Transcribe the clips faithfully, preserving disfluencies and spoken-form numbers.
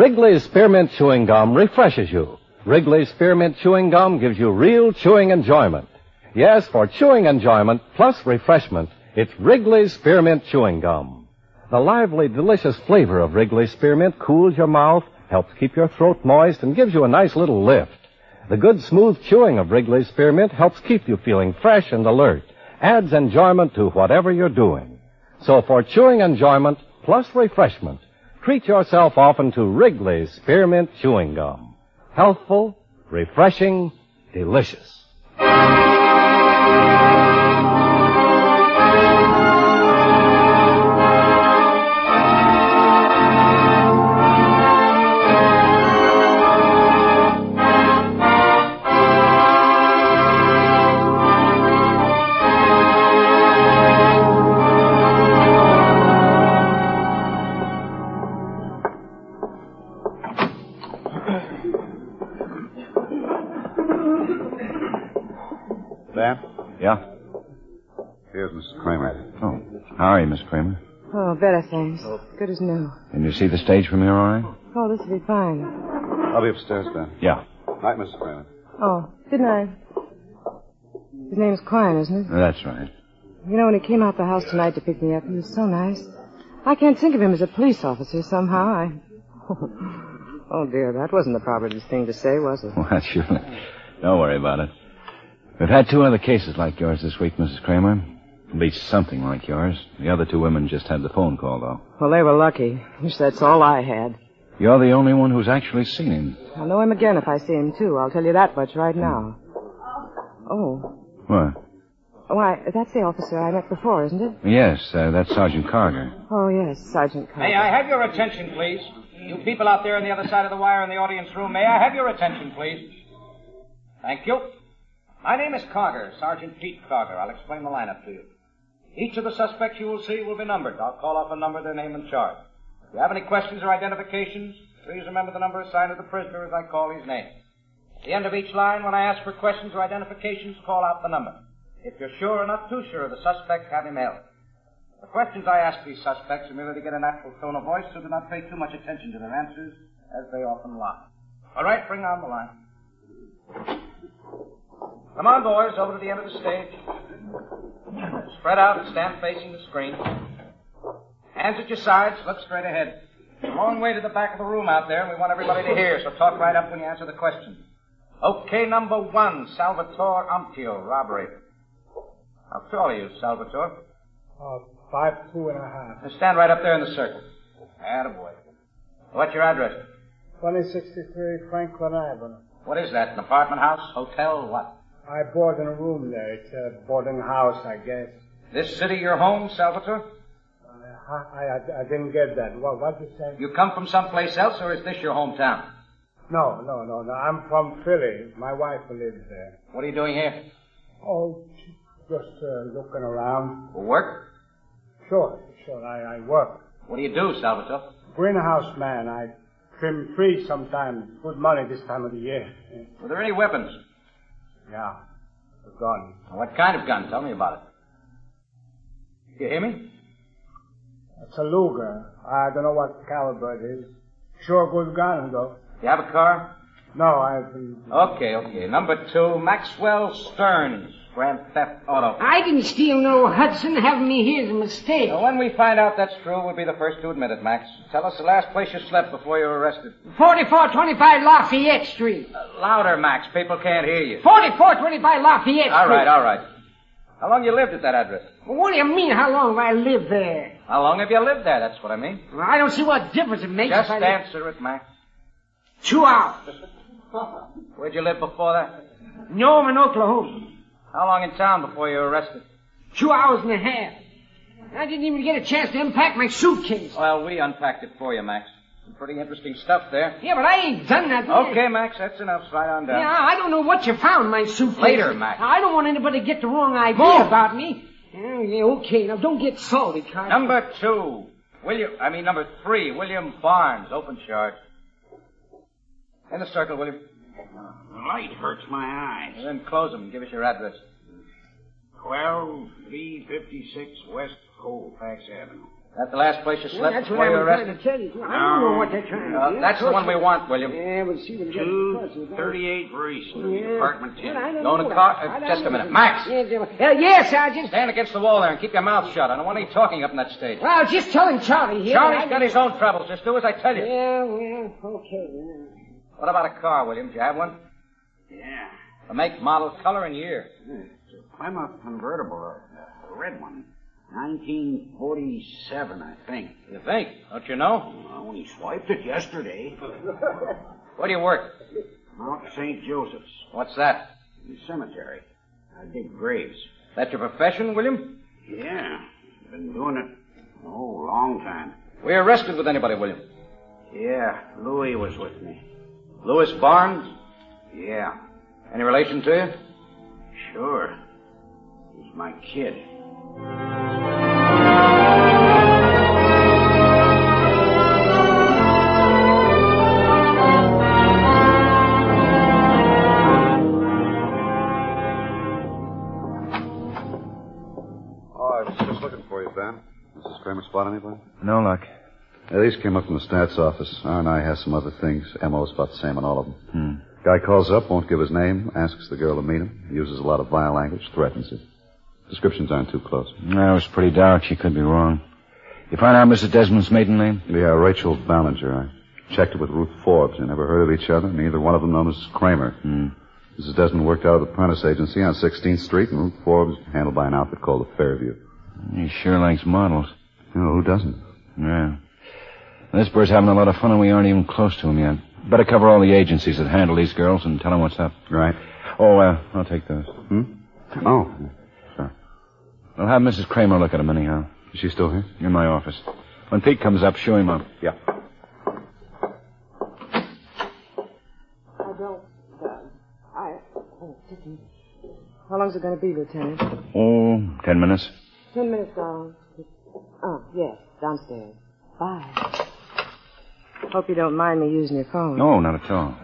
Wrigley's Spearmint Chewing Gum refreshes you. Wrigley's Spearmint Chewing Gum gives you real chewing enjoyment. Yes, for chewing enjoyment plus refreshment, it's Wrigley's Spearmint Chewing Gum. The lively, delicious flavor of Wrigley's Spearmint cools your mouth, helps keep your throat moist, and gives you a nice little lift. The good, smooth chewing of Wrigley's Spearmint helps keep you feeling fresh and alert, adds enjoyment to whatever you're doing. So for chewing enjoyment plus refreshment, treat yourself often to Wrigley's Spearmint Chewing Gum. Healthful, refreshing, delicious. Yeah? Here's Missus Kramer. Oh, how are you, Miss Kramer? Oh, better, thanks. Good as new. Can you see the stage from here all right? Oh, this will be fine. I'll be upstairs, Ben. Yeah. Night, Missus Kramer. Oh, good night. His name's Quine, isn't it? That's right. You know, when he came out the house tonight to pick me up, he was so nice. I can't think of him as a police officer somehow. I... Oh, dear, that wasn't the proper thing to say, was it? Well, surely. Don't worry about it. We've had two other cases like yours this week, Missus Kramer. At least something like yours. The other two women just had the phone call, though. Well, they were lucky. Wish that's all I had. You're the only one who's actually seen him. I'll know him again if I see him, too. I'll tell you that much right now. Oh. What? Why, that's the officer I met before, isn't it? Yes, uh, that's Sergeant Carter. Oh, yes, Sergeant Carter. May I have your attention, please? You people out there on the other side of the wire in the audience room, may I have your attention, please? Thank you. My name is Carter, Sergeant Pete Carter. I'll explain the lineup to you. Each of the suspects you will see will be numbered. I'll call off a number, their name, and charge. If you have any questions or identifications, please remember the number assigned to the prisoner as I call his name. At the end of each line, when I ask for questions or identifications, call out the number. If you're sure or not too sure of the suspect, have him held. The questions I ask these suspects are merely to get a natural tone of voice, so do not pay too much attention to their answers, as they often lie. All right, bring on the line. Come on, boys, over to the end of the stage. Spread out and stand facing the screen. Hands at your sides, look straight ahead. It's a long way to the back of the room out there, and we want everybody to hear, so talk right up when you answer the question. Okay, number one, Salvatore Ampio, robbery. How tall are you, Salvatore? Uh, five, two and a half. Now stand right up there in the circle. Attaboy. What's your address? twenty sixty-three Franklin Avenue. What is that, an apartment house, hotel, what? I bought in a room there. It's a boarding house, I guess. This city your home, Salvatore? Uh, I, I, I didn't get that. What what'd you say? You come from someplace else, or is this your hometown? No, no, no, no. I'm from Philly. My wife lives there. What are you doing here? Oh, just uh, looking around. For work? Sure, sure. I, I work. What do you do, Salvatore? Greenhouse man. I trim trees sometimes. Good money this time of the year. Were there any weapons? Yeah, a gun. What kind of gun? Tell me about it. You hear me? It's a Luger. I don't know what caliber it is. Sure good gun, though. You have a car? No, I've been... Okay, okay. Number two, Maxwell Stearns, Grand Theft Auto. I didn't steal no Hudson. Having me here is a mistake. Now, when we find out that's true, we'll be the first to admit it, Max. Tell us the last place you slept before you were arrested. forty-four twenty-five Lafayette Street. Uh, louder, Max. People can't hear you. forty-four twenty-five Lafayette Street. All right, all right. How long you lived at that address? Well, what do you mean, how long have I lived there? How long have you lived there? That's what I mean. Well, I don't see what difference it makes. Just if I answer it, Max. Two hours. Where'd you live before that? Norman, Oklahoma. How long in town before you were arrested? Two hours and a half. I didn't even get a chance to unpack my suitcase. Well, we unpacked it for you, Max. Some pretty interesting stuff there. Yeah, but I ain't done that. Okay, Max, that's enough. Slide on down. Yeah, I don't know what you found in my suitcase. Later, Max. I don't want anybody to get the wrong idea Move. about me. Oh, yeah, okay. Now, don't get salty, Carter. Number two. William, I mean number three, William Barnes, open charge. In the circle, William. The light hurts my eyes. And then close them and give us your address. twelve three fifty-six West Colfax Avenue. That the last place you Yeah, slept that's what before you I were was trying arrested? to tell you. I don't know what they're trying to Uh, do. that's the one we want, William. Yeah, we'll see them. two thirty-eight Reese Street, Yeah. apartment ten. Well, I don't Go know to that. car- I uh, don't just a know minute. that. Max! Yeah, yeah, yeah, yeah, Sergeant. Stand against the wall there and keep your mouth shut. I don't want any talking up in that stage. Well, just telling Charlie here. Charlie's I- got his own troubles. Just do as I tell you. Yeah, well, okay. yeah. What about a car, William? Do you have one? Yeah. The make, model, color, and year. It's a Plymouth convertible, a, a red one. nineteen forty-seven, I think. You think? Don't you know? Well, we swiped it yesterday. Where do you work? Mount Saint Joseph's, What's that? the cemetery. I dig graves. That your profession, William? Yeah. Been doing it, oh, long time. Were you arrested with anybody, William? Yeah, Louis was with me. Louis Barnes? Yeah, Any relation to you? sure. He's my kid. Oh, I was just looking for you, Ben. Missus Kramer spot anybody? No luck. Yeah, these came up from the stats office. R and I has some other things. M O's about the same on all of them. Hmm. Guy calls up, won't give his name, asks the girl to meet him, uses a lot of vile language, threatens it. Descriptions aren't too close. No, it was pretty dark. She could be wrong. You find out Missus Desmond's maiden name? Yeah, Rachel Ballinger. I checked it with Ruth Forbes. They never heard of each other. Neither one of them known as Kramer. Hmm. Missus Desmond worked out of the Prentice Agency on sixteenth Street, and Ruth Forbes handled by an outfit called the Fairview. He sure likes models. You know, who doesn't? Yeah. This bird's having a lot of fun, and we aren't even close to him yet. Better cover all the agencies that handle these girls and tell them what's up. Right. Oh, uh, I'll take those. Hmm? Oh. Sorry. I'll have Missus Kramer look at them anyhow. Is she still here? In my office. When Pete comes up, show him up. Yeah. I don't, uh, I... Oh, just a minute. How long's it going to be, Lieutenant? Oh, ten minutes. Ten minutes, darling. Oh, yes, downstairs. Bye. Hope you don't mind me using your phone. No, not at all.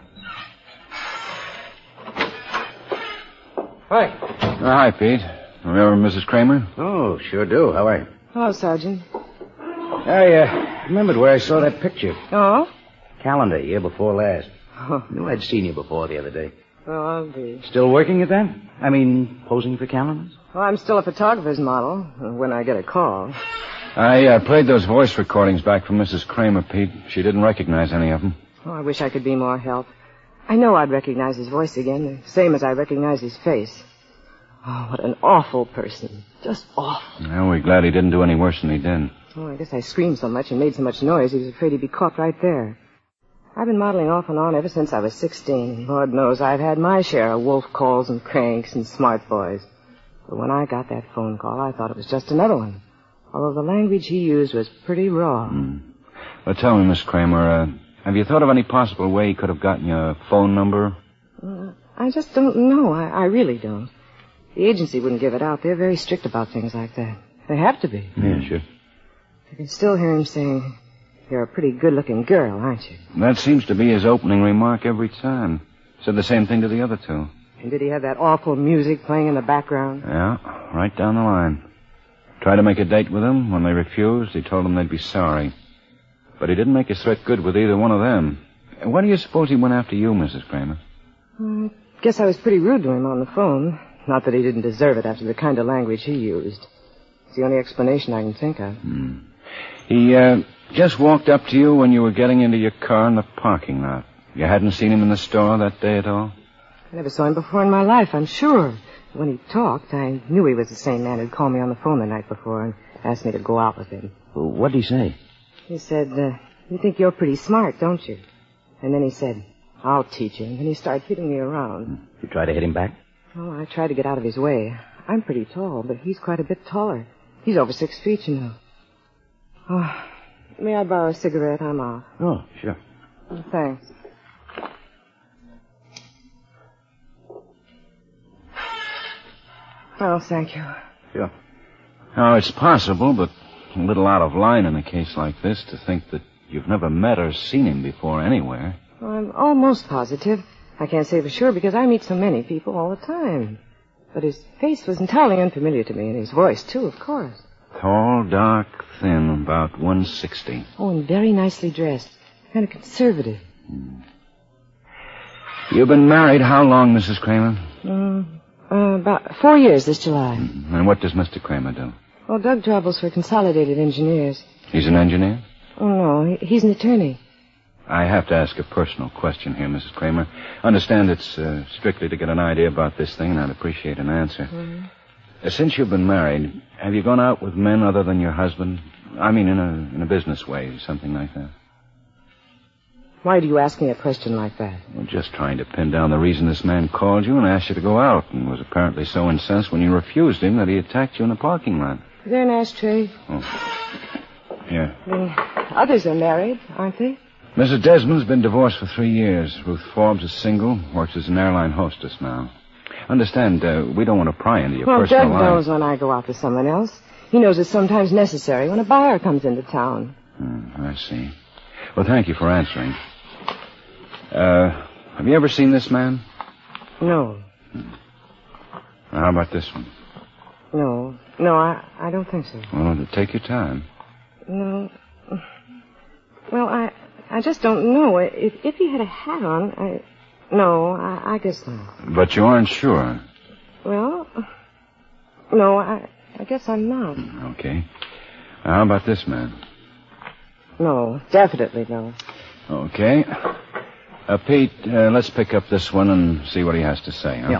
Hi. Uh, hi, Pete. Remember Missus Kramer? Oh, sure do. How are you? Hello, Sergeant. I uh, remembered where I saw that picture. Oh? Calendar, year before last. Oh, Knew I'd seen you before the other day. well, I'll be. Still working at that? I mean, posing for calendars? Well, I'm still a photographer's model when I get a call. I uh, played those voice recordings back from Missus Kramer, Pete. She didn't recognize any of them. Oh, I wish I could be more help. I know I'd recognize his voice again, the same as I recognize his face. Oh, what an awful person. Just awful. Well, we're glad he didn't do any worse than he did. Oh, I guess I screamed so much and made so much noise he was afraid he'd be caught right there. I've been modeling off and on ever since I was sixteen. Lord knows I've had my share of wolf calls and cranks and smart boys. But when I got that phone call, I thought it was just another one. Although the language he used was pretty raw. Hmm. Well, tell me, Miss Kramer, uh, have you thought of any possible way he could have gotten your phone number? Uh, I just don't know. I, I really don't. The agency wouldn't give it out. They're very strict about things like that. They have to be. Yeah, sure. I can still hear him saying, "You're a pretty good-looking girl, aren't you?" That seems to be his opening remark every time. Said the same thing to the other two. And did he have that awful music playing in the background? Yeah, right down the line. Tried to make a date with them. When they refused, he told them they'd be sorry. But he didn't make his threat good with either one of them. Why do you suppose he went after you, Missus Kramer? I guess I was pretty rude to him on the phone. Not that he didn't deserve it after the kind of language he used. It's the only explanation I can think of. Hmm. He, uh, just walked up to you when you were getting into your car in the parking lot. You hadn't seen him in the store that day at all? I never saw him before in my life, I'm sure. When he talked, I knew he was the same man who'd called me on the phone the night before and asked me to go out with him. Well, what'd he say? He said, uh, "You think you're pretty smart, don't you?" And then he said, "I'll teach you." And then he started hitting me around. You try to hit him back? Oh, I tried to get out of his way. I'm pretty tall, but he's quite a bit taller. He's over six feet, you know. Oh, may I borrow a cigarette? I'm off. Oh, sure. Oh, thanks. Oh, thank you. Sure. Oh, it's possible, but a little out of line in a case like this to think that you've never met or seen him before anywhere. Well, I'm almost positive. I can't say for sure because I meet so many people all the time. But his face was entirely unfamiliar to me, and his voice, too, of course. Tall, dark, thin, about one sixty. Oh, and very nicely dressed. Kind of conservative. Hmm. You've been married how long, Missus Kramer? Uh, uh, about four years this July. Mm. And what does Mister Kramer do? Well, Doug travels for Consolidated Engineers. He's an engineer? Oh, no, he, he's an attorney. I have to ask a personal question here, Missus Kramer. Understand it's uh, strictly to get an idea about this thing, and I'd appreciate an answer. Mm-hmm. Uh, since you've been married, have you gone out with men other than your husband? I mean, in a in a business way, something like that. Why do you ask me a question like that? Well, just trying to pin down the reason this man called you and asked you to go out, and was apparently so incensed when you refused him that he attacked you in the parking lot. Is there an ashtray? Oh. Here. The others are married, aren't they? Missus Desmond's been divorced for three years. Ruth Forbes is single, works as an airline hostess now. Understand, uh, we don't want to pry into your well, personal Doug life. Well, Doug knows when I go out with someone else. He knows it's sometimes necessary when a buyer comes into town. Hmm, I see. Well, thank you for answering. Uh, have you ever seen this man? No. Hmm. How about this one? No. No, I, I don't think so. Well, take your time. No. Well, I I just don't know. If if he had a hat on, I... No, I, I guess not. But you aren't sure? Well, no, I, I guess I'm not. Okay. How about this man? No, definitely no. Okay. Uh, Pete, uh, let's pick up this one and see what he has to say, huh? Yeah.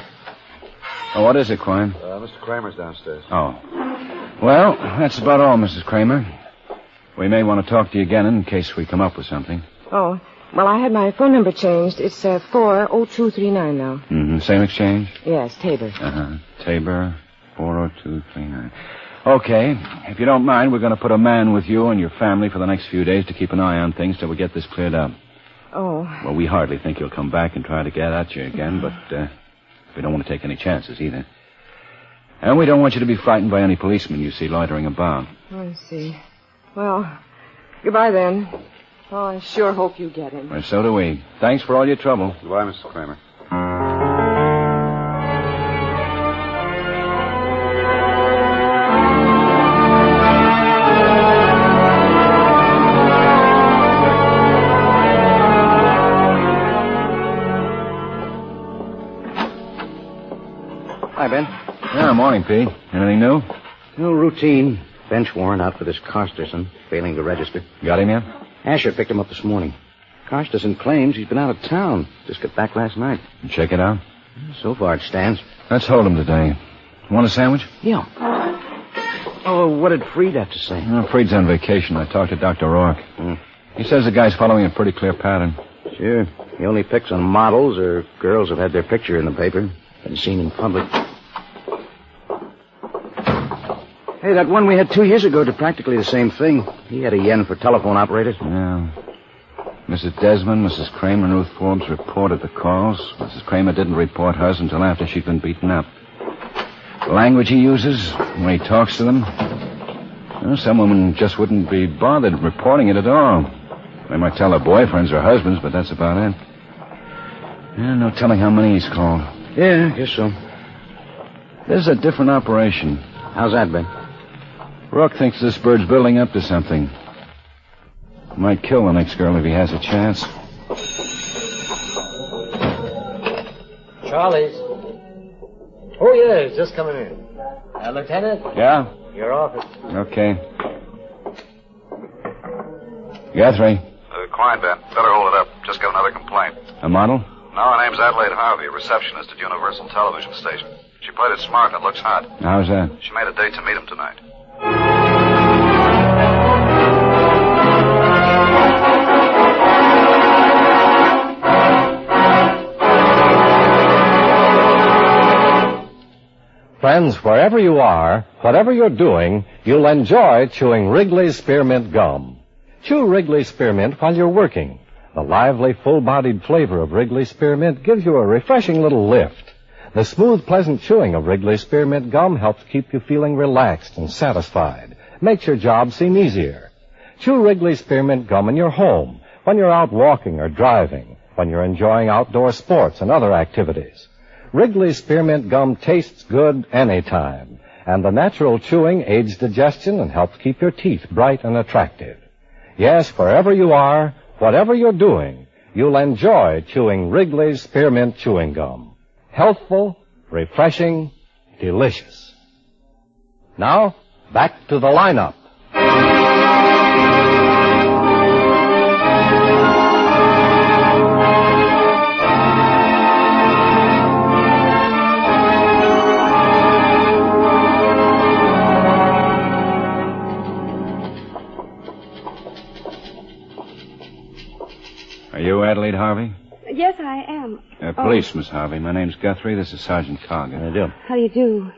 Oh, what is it, Quine? Uh, Mister Kramer's downstairs. Oh. Well, that's about all, Missus Kramer. We may want to talk to you again in case we come up with something. Oh, well, I had my phone number changed. It's uh, four oh two three nine now. Mm-hmm. Same exchange? Yes, Tabor. Uh-huh. Tabor, four oh two three nine. Okay. If you don't mind, we're going to put a man with you and your family for the next few days to keep an eye on things till we get this cleared up. Oh. Well, we hardly think you'll come back and try to get at you again, but uh, we don't want to take any chances either. And we don't want you to be frightened by any policemen you see loitering about. I see. Well, goodbye then. Oh, I sure hope you get him. Well, so do we. Thanks for all your trouble. Goodbye, Mister Kramer. Hi, Ben. Yeah, morning, Pete. Anything new? No routine. Bench warrant out for this Carsterson, failing to register. Got him yet? Asher picked him up this morning. Carsterson claims he's been out of town. Just got back last night. Check it out. So far it stands. Let's hold him today. Want a sandwich? Yeah. Oh, what did Freed have to say? Well, Freed's on vacation. I talked to Doctor Rourke. Hmm. He says the guy's following a pretty clear pattern. Sure. He only picks on models or girls who've had their picture in the paper. Been seen in public. Hey, that one we had two years ago did practically the same thing. He had a yen for telephone operators. Yeah. Missus Desmond, Missus Kramer, and Ruth Forbes reported the calls. Missus Kramer didn't report hers until after she'd been beaten up. The language he uses, the way he talks to them. Well, some women just wouldn't be bothered reporting it at all. They might tell their boyfriends or husbands, but that's about it. Yeah, no telling how many he's called. Yeah, I guess so. This is a different operation. How's that, Ben? Rourke thinks this bird's building up to something. Might kill the next girl if he has a chance. Charlie's. Oh, yeah, he's just coming in. Uh, Lieutenant? Yeah? Your office. Okay. Guthrie. Uh, Quine, Ben. Better hold it up. Just got another complaint. A model? No, her name's Adelaide Harvey, a receptionist at Universal Television Station. She played it smart and it looks hot. How's that? She made a date to meet him tonight. Friends, wherever you are, whatever you're doing, you'll enjoy chewing Wrigley's Spearmint Gum. Chew Wrigley's Spearmint while you're working. The lively, full-bodied flavor of Wrigley's Spearmint gives you a refreshing little lift. The smooth, pleasant chewing of Wrigley's Spearmint Gum helps keep you feeling relaxed and satisfied. Makes your job seem easier. Chew Wrigley's Spearmint Gum in your home, when you're out walking or driving, when you're enjoying outdoor sports and other activities. Wrigley's Spearmint Gum tastes good anytime, and the natural chewing aids digestion and helps keep your teeth bright and attractive. Yes, wherever you are, whatever you're doing, you'll enjoy chewing Wrigley's Spearmint Chewing Gum. Healthful, refreshing, delicious. Now, back to the lineup. Are you Adelaide Harvey? Yes, I am. Uh, police, oh. Miss Harvey. My name's Guthrie. This is Sergeant Cogger. How do you do? How do you do?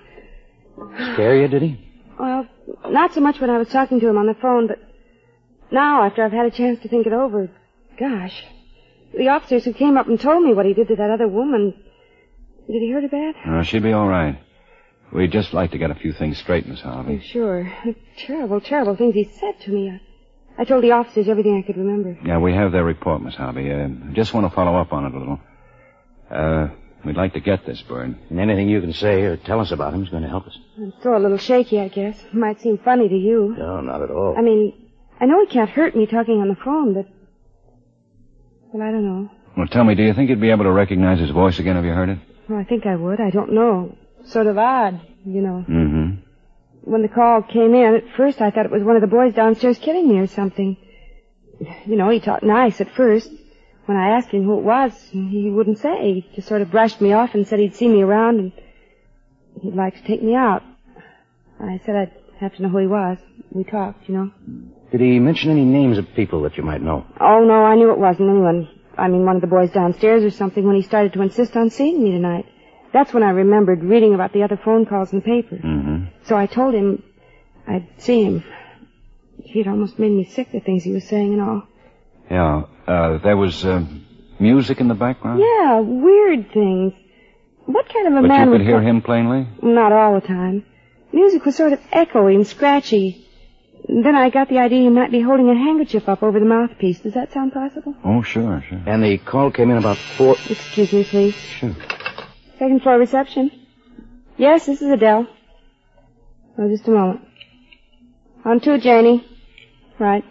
Scare you, did he? Well, not so much when I was talking to him on the phone, but now, after I've had a chance to think it over, gosh. The officers who came up and told me what he did to that other woman, did he hurt her bad? Uh, she'd be all right. We'd just like to get a few things straight, Miss Harvey. Oh, sure. Terrible, terrible things he said to me. I, I told the officers everything I could remember. Yeah, we have their report, Miss Harvey. Uh, just want to follow up on it a little. Uh, we'd like to get this bird. And anything you can say or tell us about him is going to help us. I'm still a little shaky, I guess. Might seem funny to you. No, not at all. I mean, I know he can't hurt me talking on the phone, but... Well, I don't know. Well, tell me, do you think you'd be able to recognize his voice again? Have you heard it? Well, I think I would. I don't know. Sort of odd, you know. Mm-hmm. When the call came in, at first I thought it was one of the boys downstairs kidding me or something. You know, he talked nice at first. When I asked him who it was, he wouldn't say. He just sort of brushed me off and said he'd see me around and he'd like to take me out. I said I'd have to know who he was. We talked, you know. Did he mention any names of people that you might know? Oh, no, I knew it wasn't anyone. I mean, one of the boys downstairs or something when he started to insist on seeing me tonight. That's when I remembered reading about the other phone calls in the paper. Mm-hmm. So I told him I'd see him. It almost made me sick, the things he was saying and all. Yeah. Uh, there was uh, music in the background? Yeah, weird things. What kind of a but man you could would... hear him plainly? Not all the time. Music was sort of echoey and scratchy. Then I got the idea he might be holding a handkerchief up over the mouthpiece. Does that sound possible? Oh, sure, sure. And the call came in about four... Excuse me, please. Sure. Second floor reception. Yes, this is Adele. Oh, just a moment. On to Janie. Right.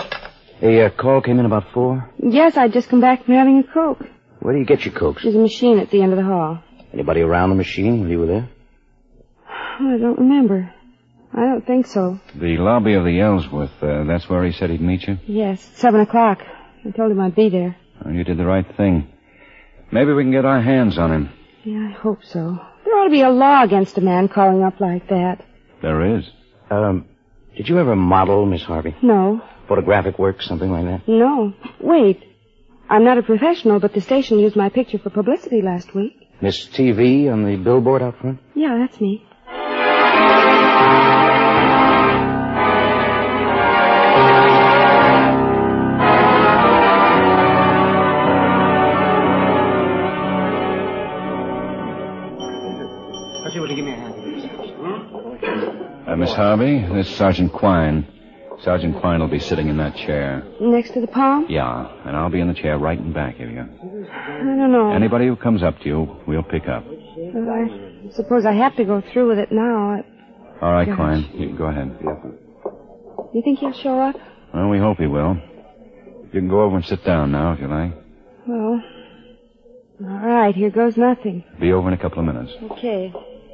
The uh, call came in about four? Yes, I'd just come back from having a Coke. Where do you get your Cokes? There's a machine at the end of the hall. Anybody around the machine while you were there? Oh, I don't remember. I don't think so. The lobby of the Ellsworth, uh, that's where he said he'd meet you? Yes, seven o'clock. I told him I'd be there. Well, you did the right thing. Maybe we can get our hands on him. Yeah, I hope so. There ought to be a law against a man calling up like that. There is. Um, did you ever model, Miss Harvey? No. Photographic work, something like that? No. Wait. I'm not a professional, but the station used my picture for publicity last week. Miss T V on the billboard out front? Yeah, that's me. Uh, Miss Harvey, this is Sergeant Quine. Sergeant Quine will be sitting in that chair. Next to the palm? Yeah, and I'll be in the chair right in back of you. I don't know. Anybody who comes up to you, we'll pick up. Well, I suppose I have to go through with it now. I... All right, Gosh. Quine. You can go ahead. You think he'll show up? Well, we hope he will. You can go over and sit down now, if you like. Well, all right, here goes nothing. Be over in a couple of minutes. Okay.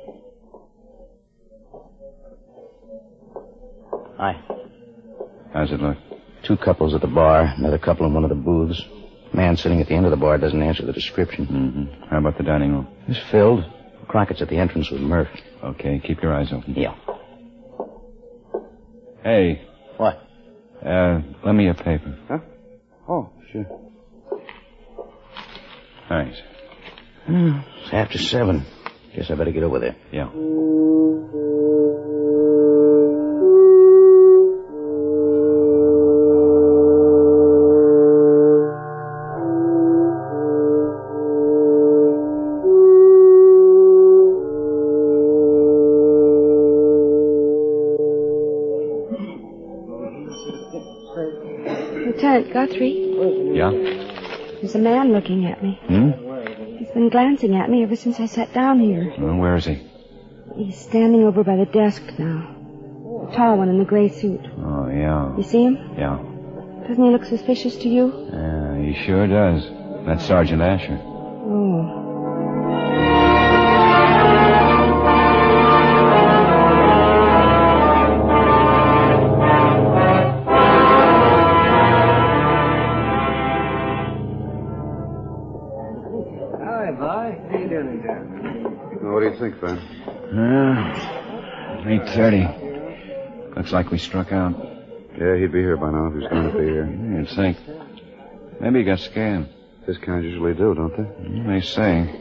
Hi. How's it look? Two couples at the bar, another couple in one of the booths. Man sitting at the end of the bar doesn't answer the description. Mm-hmm. How about the dining room? It's filled. Crockett's at the entrance with Murph. Okay, keep your eyes open. Yeah. Hey. What? Uh, lend me your paper. Huh? Oh, sure. Thanks. It's after seven. Guess I better get over there. Yeah. Lieutenant Guthrie? Yeah? There's a man looking at me. Hmm? He's been glancing at me ever since I sat down here. Well, where is he? He's standing over by the desk now. The tall one in the gray suit. Oh, yeah. You see him? Yeah. Doesn't he look suspicious to you? Yeah, he sure does. That's Sergeant Asher. Oh. Hi, boy. How you doing down? Well, what do you think, Ben? Uh, eight thirty. Looks like we struck out. Yeah, he'd be here by now if he was going to be here. You'd think. Maybe he got scared. This kind usually do, don't they? They say.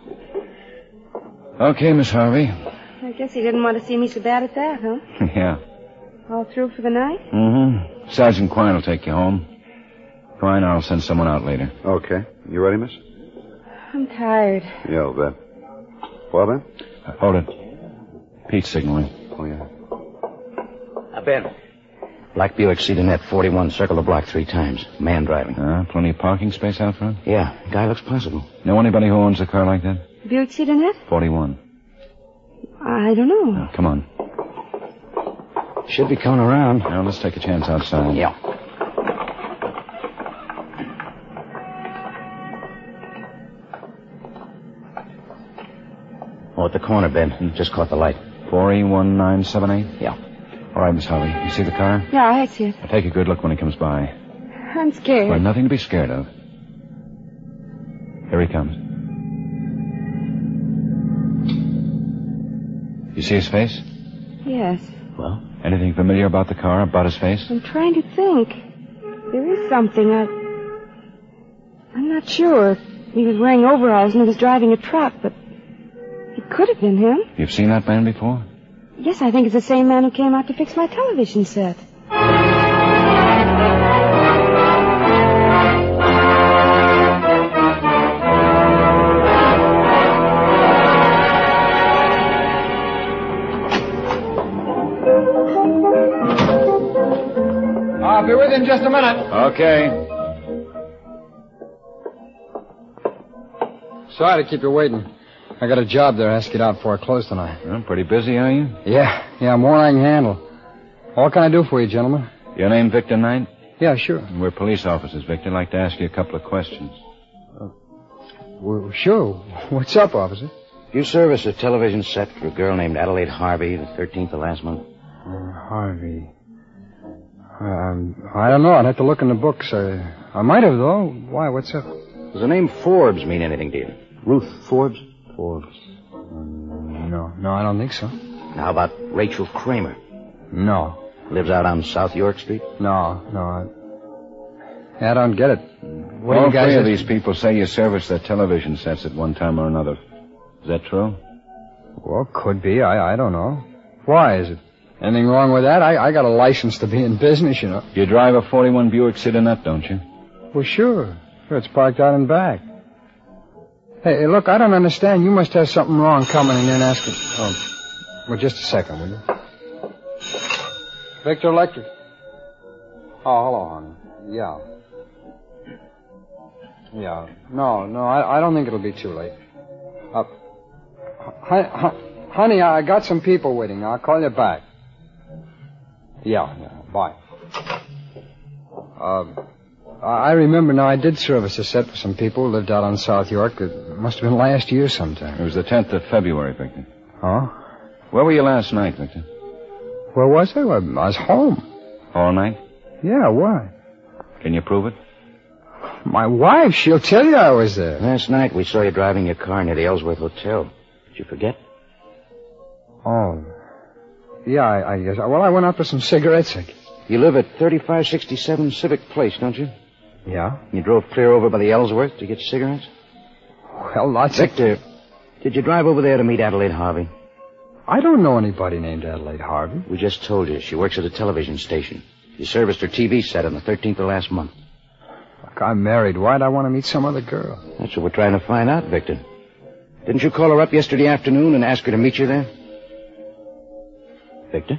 Okay, Miss Harvey. I guess he didn't want to see me so bad at that, huh? Yeah. All through for the night? Mm-hmm. Sergeant Quine will take you home. Quine, I'll send someone out later. Okay. You ready, miss? I'm tired. Yeah, I'll bet. Well, Ben? Uh, hold it. Pete's signaling. Oh, yeah. Uh, Ben. Black Buick Sedanette, forty-one, circle the block three times. Man driving. Uh, plenty of parking space out front? Yeah, guy looks possible. Know anybody who owns a car like that? Buick Sedanette? forty-one. I don't know. Uh, come on. Should be coming around. Now, let's take a chance outside. Yeah. Oh, at the corner, Ben. Just caught the light. four E one nine seven eight? Yeah. All right, Miss Harvey. You see the car? Yeah, I see it. I'll take a good look when he comes by. I'm scared. Well, nothing to be scared of. Here he comes. You see his face? Yes. Well? Anything familiar about the car, about his face? I'm trying to think. There is something. I... I'm not sure. He was wearing overalls and he was driving a truck, but it could have been him. You've seen that man before? Yes, I think it's the same man who came out to fix my television set. I'll be with you in just a minute. Okay. Sorry to keep you waiting. I got a job there I have to get out before I close tonight. Well, pretty busy, are you? Yeah, yeah, more than I can handle. What can I do for you, gentlemen? Your name Victor Knight? Yeah, sure. We're police officers, Victor. I'd like to ask you a couple of questions. Uh, well, sure. What's up, officer? You service a television set for a girl named Adelaide Harvey, the thirteenth of last month? Uh, Harvey. Um, I don't know. I'd have to look in the books. I, I might have, though. Why? What's up? Does the name Forbes mean anything to you? Ruth Forbes? Forbes. Um, no, no, I don't think so. How about Rachel Kramer? No. Lives out on South York Street? No, no. I, I don't get it. What All do you guys three of have... these people say you serviced their television sets at one time or another. Is that true? Well, could be. I, I don't know. Why is it? Anything wrong with that? I, I got a license to be in business, you know. You drive a forty-one Buick Sedanette, don't you? Well, sure. Sure, it's parked out in back. Hey, hey, look, I don't understand. You must have something wrong coming in and asking... Oh, well, just a second, will you? Victor Electric. Oh, hello, honey. Yeah. Yeah. No, no, I, I don't think it'll be too late. Uh, hi, hi, honey, I got some people waiting. I'll call you back. Yeah, yeah, bye. Uh, I remember now I did service a set for some people who lived out on South York. It must have been last year sometime. It was the tenth of February, Victor. Huh? Where were you last night, Victor? Where was I? Well, I was home. All night? Yeah, why? Can you prove it? My wife, she'll tell you I was there. Last night we saw you driving your car near the Ellsworth Hotel. Did you forget? Oh. Yeah, I, I guess. Well, I went out for some cigarettes. I guess. You live at thirty-five sixty-seven Civic Place, don't you? Yeah. You drove clear over by the Ellsworth to get cigarettes? Well, lots Victor, of... did you drive over there to meet Adelaide Harvey? I don't know anybody named Adelaide Harvey. We just told you. She works at a television station. You serviced her T V set on the thirteenth of last month. Look, I'm married. Why'd I want to meet some other girl? That's what we're trying to find out, Victor. Didn't you call her up yesterday afternoon and ask her to meet you there? Victor?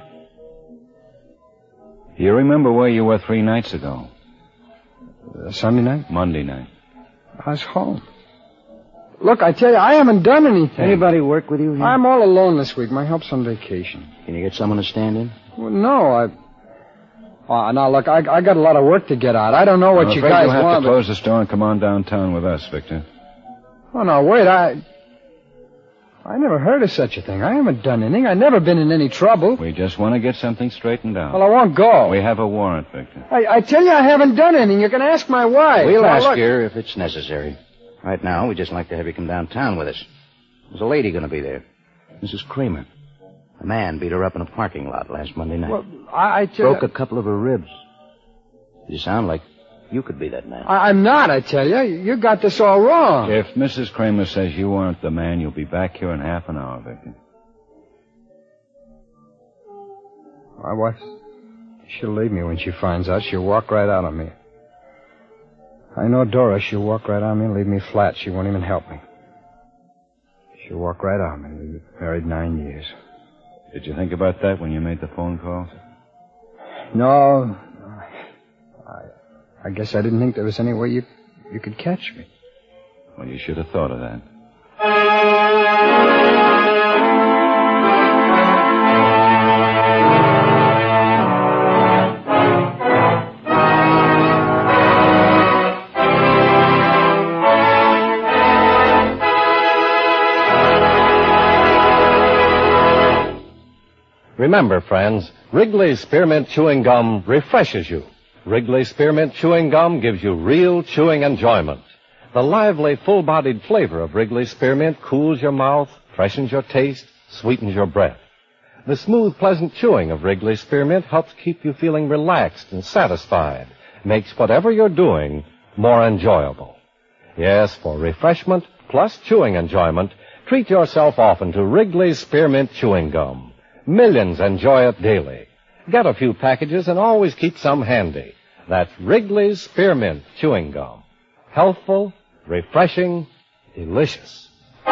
You remember where you were three nights ago? Uh, Sunday night? Monday night. I was home. Look, I tell you, I haven't done anything. Anybody work with you here? I'm all alone this week. My help's on vacation. Can you get someone to stand in? Well, no, I... Oh, now, look, I, I got a lot of work to get out. I don't know what I'm you afraid guys you'll have want. to close the store and come on downtown with us, Victor. Oh, no, wait, I... I never heard of such a thing. I haven't done anything. I've never been in any trouble. We just want to get something straightened out. Well, I won't go. We have a warrant, Victor. I, I tell you, I haven't done anything. You can ask my wife. We'll now, ask look. her if it's necessary. Right now, we'd just like to have you come downtown with us. There's a lady going to be there. Missus Kramer. A man beat her up in a parking lot last Monday night. Well, I, I tell Broke you... a couple of her ribs. You sound like you could be that man. I, I'm not, I tell you. You got this all wrong. If Missus Kramer says you aren't the man, you'll be back here in half an hour, Victor. My wife, she'll leave me when she finds out. She'll walk right out on me. I know Dora. She'll walk right on me and leave me flat. She won't even help me. She'll walk right on me. We've been married nine years. Did you think about that when you made the phone call? No. I, I guess I didn't think there was any way you, you could catch me. Well, you should have thought of that. Remember, friends, Wrigley's Spearmint Chewing Gum refreshes you. Wrigley's Spearmint Chewing Gum gives you real chewing enjoyment. The lively, full-bodied flavor of Wrigley's Spearmint cools your mouth, freshens your taste, sweetens your breath. The smooth, pleasant chewing of Wrigley's Spearmint helps keep you feeling relaxed and satisfied, makes whatever you're doing more enjoyable. Yes, for refreshment plus chewing enjoyment, treat yourself often to Wrigley's Spearmint Chewing Gum. Millions enjoy it daily. Get a few packages and always keep some handy. That's Wrigley's Spearmint Chewing Gum. Healthful, refreshing, delicious. The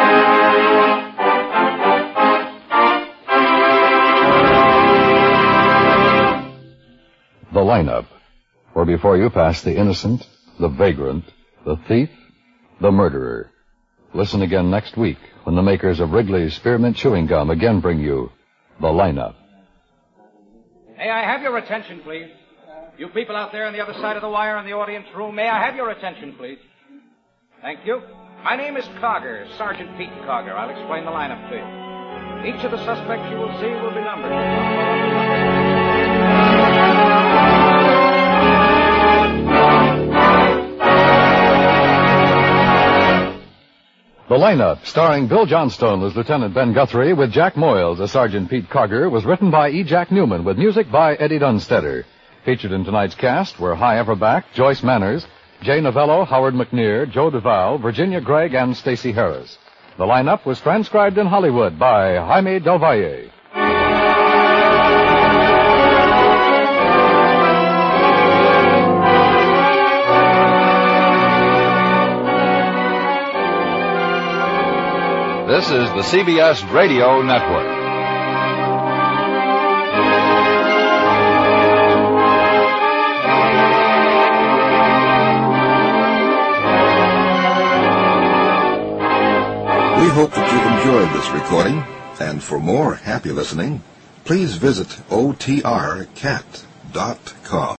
lineup, where before you pass the innocent, the vagrant, the thief, the murderer. Listen again next week when the makers of Wrigley's Spearmint Chewing Gum again bring you The Lineup. May I have your attention, please? You people out there on the other side of the wire in the audience room, may I have your attention, please? Thank you. My name is Cogger, Sergeant Pete Cogger. I'll explain the lineup to you. Each of the suspects you will see will be numbered. The Lineup, starring Bill Johnstone as Lieutenant Ben Guthrie with Jack Moyles as Sergeant Pete Cogger, was written by E. Jack Newman with music by Eddie Dunstetter. Featured in tonight's cast were Hy Everback, Joyce Manners, Jay Novello, Howard McNear, Joe Duval, Virginia Gregg, and Stacey Harris. The Lineup was transcribed in Hollywood by Jaime Del Valle. This is the C B S Radio Network. We hope that you've enjoyed this recording, and for more happy listening, please visit O T R cat dot com.